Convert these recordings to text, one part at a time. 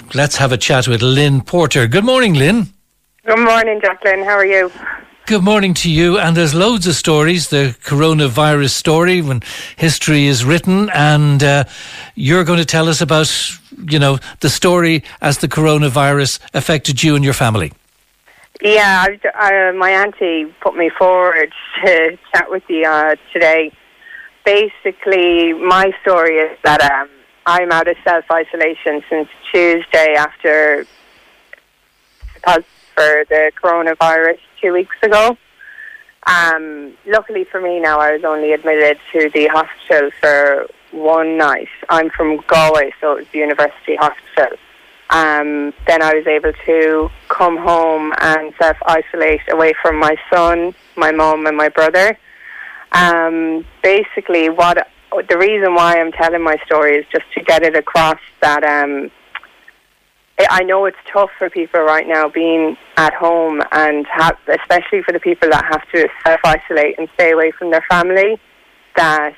let's have a chat with Lynn Porter. Good morning, Lynn. Good morning, Jacqueline. How are you? Good morning to you. And there's loads of stories, the coronavirus story, when history is written, and you're going to tell us about, the story as the coronavirus affected you and your family. Yeah, my auntie put me forward to chat with you today. Basically, my story is that I'm out of self-isolation since Tuesday after for the coronavirus 2 weeks ago. Luckily for me now, I was only admitted to the hospital for one night. I'm from Galway, so it was the University Hospital. Then I was able to come home and self-isolate away from my son, my mum and my brother. Basically, the reason why I'm telling my story is just to get it across that I know it's tough for people right now being at home, and especially for the people that have to self-isolate and stay away from their family, that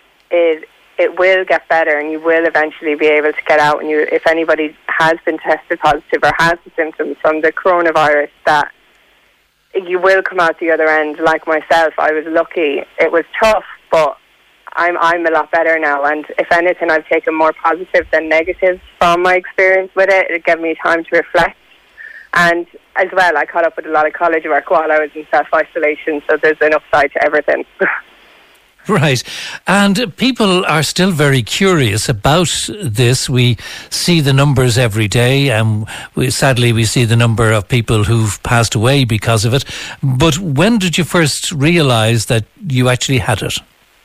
it will get better and you will eventually be able to get out. And if anybody has been tested positive or has the symptoms from the coronavirus, that you will come out the other end. Like myself, I was lucky. It was tough, but I'm a lot better now, and if anything, I've taken more positive than negative from my experience with it. It gave me time to reflect, and as well, I caught up with a lot of college work while I was in self-isolation, so there's an upside to everything. Right. And people are still very curious about this. We see the numbers every day, and sadly we see the number of people who've passed away because of it. But when did you first realise that you actually had it?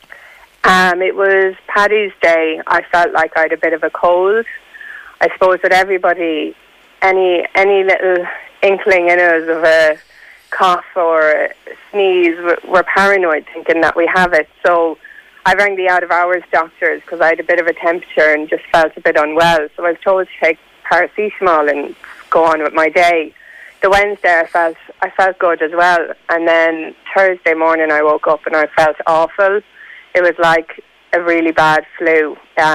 It was Paddy's Day. I felt like I had a bit of a cold. I suppose that everybody, any little inkling in us of a cough or a sneeze, we're paranoid thinking that we have it. So I rang the out-of-hours doctors because I had a bit of a temperature and just felt a bit unwell. So I was told to take paracetamol and go on with my day. The Wednesday I felt good as well. And then Thursday morning I woke up and I felt awful. It was like a really bad flu.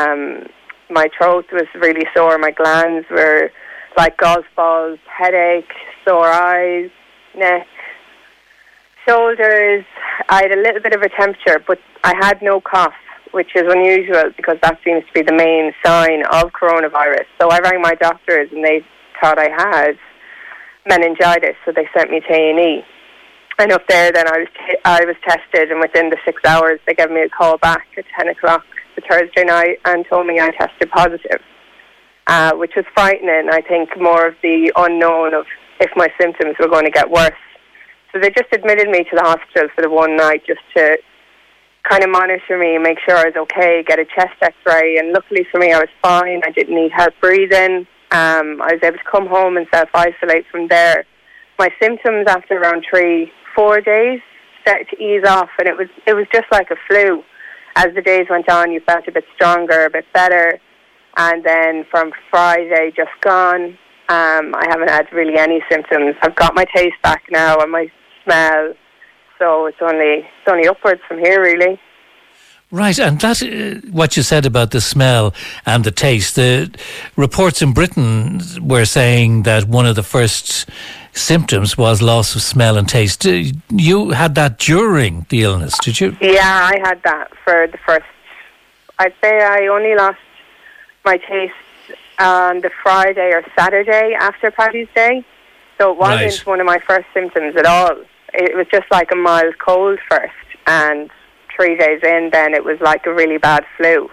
My throat was really sore. My glands were like golf balls, headache, sore eyes, neck, shoulders. I had a little bit of a temperature, but I had no cough, which is unusual because that seems to be the main sign of coronavirus. So I rang my doctors and they thought I had meningitis, so they sent me to A&E. And up there, then I was tested, and within the 6 hours, they gave me a call back at 10 o'clock the Thursday night and told me I tested positive, which was frightening. I think more of the unknown of if my symptoms were going to get worse. So they just admitted me to the hospital for the one night just to kind of monitor me, make sure I was okay, get a chest x-ray, and luckily for me, I was fine. I didn't need help breathing. I was able to come home and self-isolate from there. My symptoms after around 3-4 days started to ease off, and it was just like a flu. As the days went on, you felt a bit stronger, a bit better, and then from Friday, just gone. I haven't had really any symptoms. I've got my taste back now and my smell, so it's only upwards from here, really. Right, and that's what you said about the smell and the taste. The reports in Britain were saying that one of the first symptoms was loss of smell and taste. You had that during the illness, did you? Yeah, I had that for the first... I'd say I only lost my taste on the Friday or Saturday after Paddy's Day. So it wasn't one of my first symptoms at all. It was just like a mild cold first, and 3 days in, then it was like a really bad flu.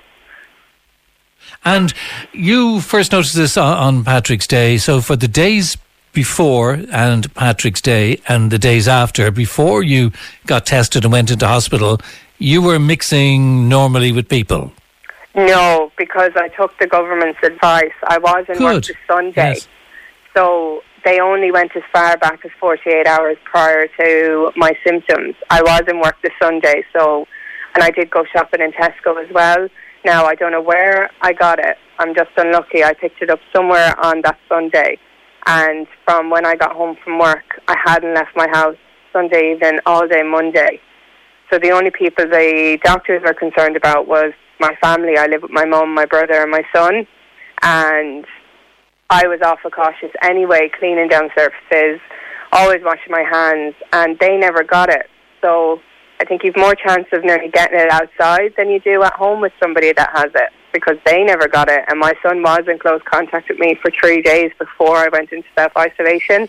And you first noticed this on Patrick's Day. So for the days before and Patrick's Day and the days after, before you got tested and went into hospital, you were mixing normally with people? No, because I took the government's advice. I was in work this Sunday. Yes. So they only went as far back as 48 hours prior to my symptoms. I was in work this Sunday, and I did go shopping in Tesco as well. Now, I don't know where I got it. I'm just unlucky. I picked it up somewhere on that Sunday. And from when I got home from work, I hadn't left my house Sunday evening, all day Monday. So the only people the doctors were concerned about was my family. I live with my mum, my brother and my son. And I was awful cautious anyway, cleaning down surfaces, always washing my hands, and they never got it. So I think you've more chance of nearly getting it outside than you do at home with somebody that has it, because they never got it. And my son was in close contact with me for 3 days before I went into self-isolation.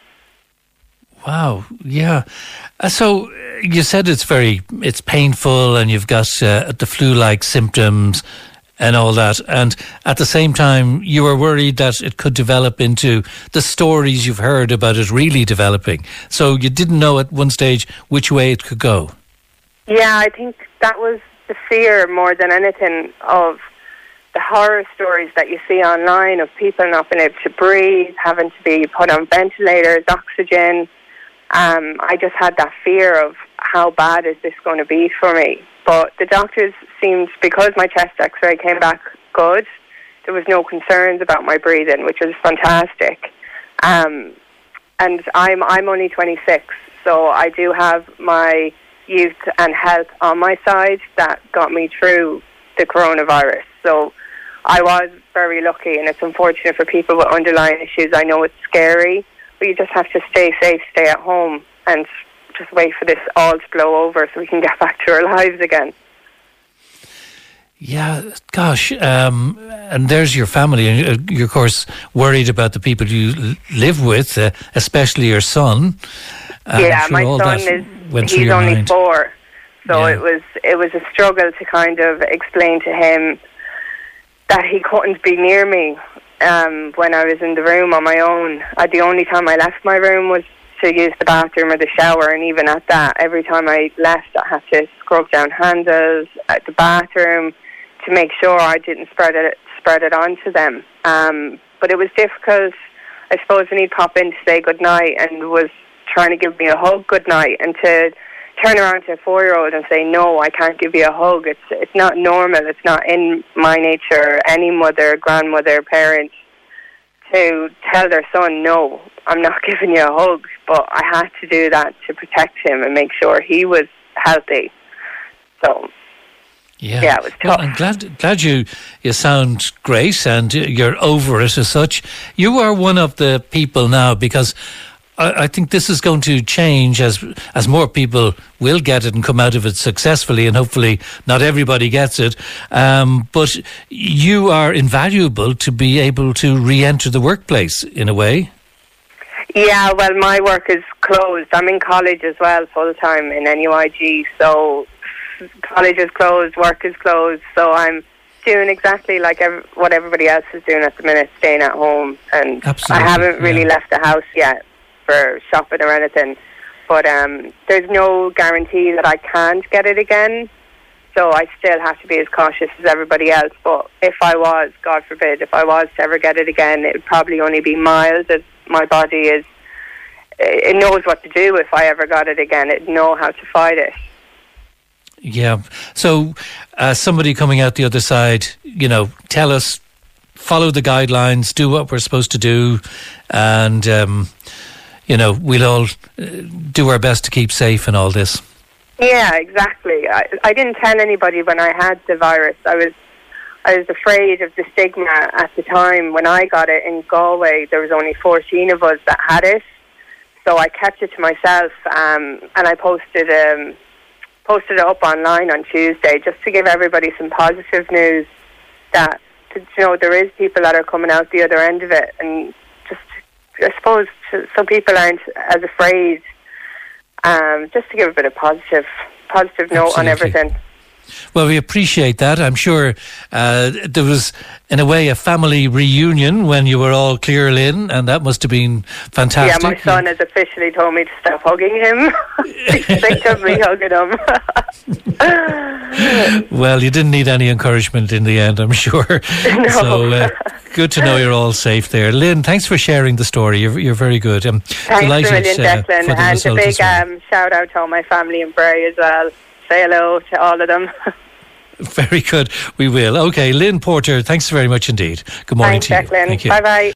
Wow, yeah. So you said it's painful and you've got the flu-like symptoms and all that. And at the same time, you were worried that it could develop into the stories you've heard about it really developing. So you didn't know at one stage which way it could go. Yeah, I think that was the fear more than anything of the horror stories that you see online of people not being able to breathe, having to be put on ventilators, oxygen. I just had that fear of how bad is this going to be for me. But the doctors seemed, because my chest x-ray came back good, there was no concerns about my breathing, which was fantastic. And I'm only 26, so I do have my youth and health on my side that got me through the coronavirus. So I was very lucky, and it's unfortunate for people with underlying issues. I know it's scary, but you just have to stay safe, stay at home, and just wait for this all to blow over so we can get back to our lives again. Yeah, gosh. And there's your family. And you're, of course, worried about the people you live with, especially your son. Yeah, my son he's only 4. So yeah. It was a struggle to kind of explain to him that he couldn't be near me when I was in the room on my own. The only time I left my room was to use the bathroom or the shower, and even at that, every time I left, I had to scrub down handles at the bathroom to make sure I didn't spread it onto them. But it was difficult, I suppose, when he'd pop in to say goodnight and was trying to give me a hug goodnight, and to turn around to a 4-year-old and say, no, I can't give you a hug. It's not normal. It's not in my nature, any mother, grandmother, parent, to tell their son, no, I'm not giving you a hug. But I had to do that to protect him and make sure he was healthy. So, yeah, it was tough. Well, I'm glad you sound great and you're over it as such. You are one of the people now, because I think this is going to change as more people will get it and come out of it successfully, and hopefully not everybody gets it. But you are invaluable to be able to re-enter the workplace in a way. Yeah, well, my work is closed. I'm in college as well, full-time in NUIG. So college is closed, work is closed. So I'm doing exactly like what everybody else is doing at the minute, staying at home. And absolutely, I haven't really left the house yet for shopping or anything, but there's no guarantee that I can't get it again, so I still have to be as cautious as everybody else. But if I was, God forbid, if I was to ever get it again, it would probably only be mild, as my body it knows what to do. If I ever got it again, it'd know how to fight it. Yeah, so somebody coming out the other side, tell us, follow the guidelines, do what we're supposed to do, and we'll all do our best to keep safe in all this. Yeah, exactly. I didn't tell anybody when I had the virus. I was afraid of the stigma at the time. When I got it in Galway, there was only 14 of us that had it. So I kept it to myself, and I posted it up online on Tuesday just to give everybody some positive news that, there is people that are coming out the other end of it, and just, I suppose, so people aren't as afraid, just to give a bit of positive note on everything. Well, we appreciate that. I'm sure there was, in a way, a family reunion when you were all clear, Lynn, and that must have been fantastic. Yeah, my son has officially told me to stop hugging him. He's sick of me hugging him. Well, you didn't need any encouragement in the end, I'm sure. No. So good to know you're all safe there. Lynn, thanks for sharing the story. You're very good. Thanks a million, Declan. And a big shout out to all my family in Bray as well. Say hello to all of them. Very good. We will. Okay, Lynn Porter, thanks very much indeed. Good morning to you. Thanks, Declan. Thank you. Bye-bye.